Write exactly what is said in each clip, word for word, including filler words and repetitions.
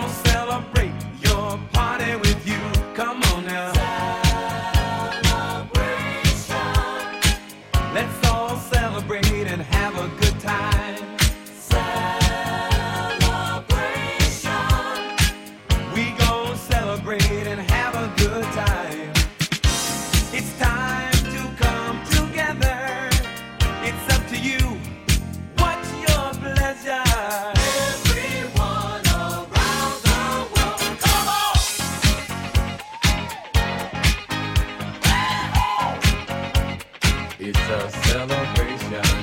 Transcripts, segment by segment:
gonna celebrate your party with you. Come on now. Celebration. Let's all celebrate and have a good time. Celebration. We gonna celebrate and have a good time. It's time to come together. It's up to you. What's your pleasure? Everyone around the world, come on! It's a celebration.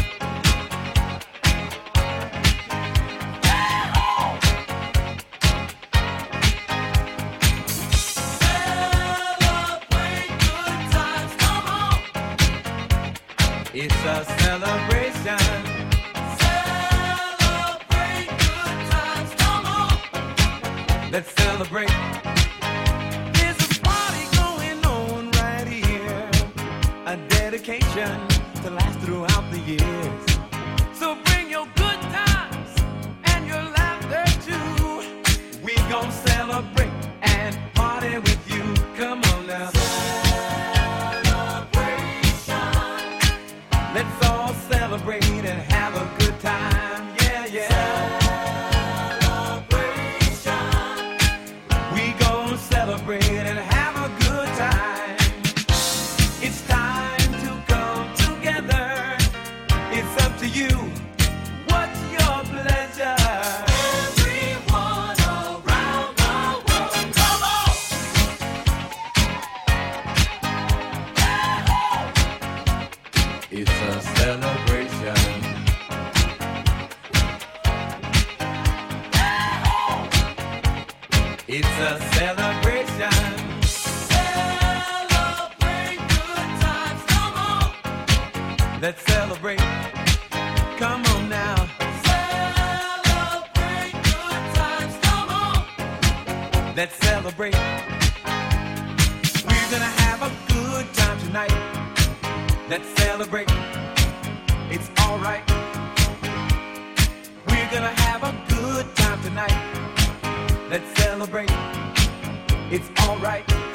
Celebrate good times, come on! It's a celebration. Celebrate good times, come on! Let's celebrate. There's a party going on right here. A dedication to last throughout the years. So bring your good times and your laughter too. We gon' celebrate and party with you. Come on now. Celebration. Let's all celebrate and have a good time. Yeah, yeah. Celebration. We gon' celebrate and have a good time. It's time to come together. It's up to you. What's your pleasure? Everyone around the world, come on! It's a celebration. It's a celebration. Celebrate good times, come on! Let's celebrate. Come on now. Celebrate good times, come on! Let's celebrate. We're gonna have a good time tonight. Let's celebrate. It's alright. We're gonna have a good time tonight. Let's celebrate. It's alright.